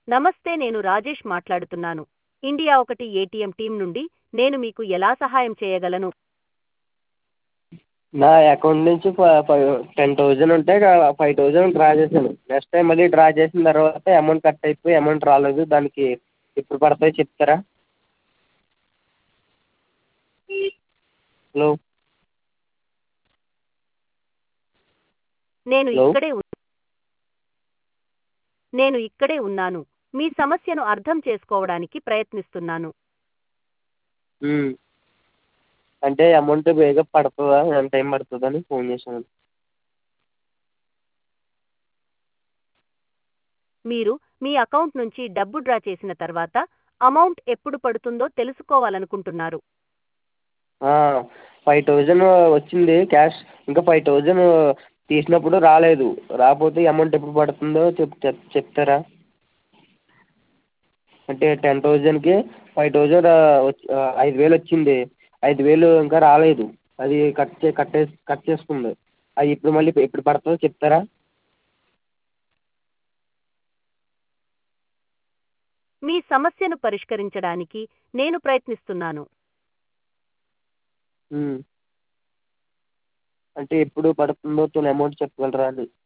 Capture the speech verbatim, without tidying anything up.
నమస్తే, నేను రాజేష్ మాట్లాడుతున్నాను. ఇండియా ఒకటి ఏటీఎం టీం నుండి. నేను మీకు ఎలా సహాయం చేయగలను? నా అకౌంట్ నుంచి ఫ ఫైవ్ టెన్ థౌజండ్ ఉంటే ఫైవ్ థౌజండ్ డ్రా చేశాను. నెక్స్ట్ టైం మళ్ళీ డ్రా చేసిన తర్వాత అమౌంట్ కట్ అయిపోయి అమౌంట్ రాలేదు. దానికి ఎప్పుడు పడతాయో చెప్తారా? హలో నేను హలో ఇక్కడే ఉ- నేను ఇక్కడే ఉన్నాను. మీ సమస్యను అర్థం చేసుకోవడానికి ప్రయత్నిస్తున్నాను. ఉమ్. అంటే అమౌంట్ బేగా పడుతుందా, ఎంత టైం పడుతుందని ఫోన్ చేశాను. మీరు మీ అకౌంట్ నుంచి డబ్బు డ్రా చేసిన తర్వాత అమౌంట్ ఎప్పుడు పడుతుందో తెలుసుకోవాలనుకుంటున్నారు. ఫైవ్ థౌజండ్ వచ్చింది క్యాష్. ఇంకా ఫైవ్ థౌజండ్ తీసినప్పుడు రాలేదు. రాకపోతే అమౌంట్ ఎప్పుడు పడుతుందో చెప్ చెప్ చెప్తారా? అంటే టెన్ థౌజండ్కి ఫైవ్ థౌజండ్ ఐదు వేలు వచ్చింది. ఐదు వేలు ఇంకా రాలేదు. అది కట్ చే కట్ కట్ చేసుకుంది. అది ఇప్పుడు మళ్ళీ ఎప్పుడు పడుతుందో చెప్తారా? మీ సమస్యను పరిష్కరించడానికి నేను ప్రయత్నిస్తున్నాను. ఉమ్. అంటే ఎప్పుడు పడుతుందో తన అమౌంట్ చెప్పగలరా అని.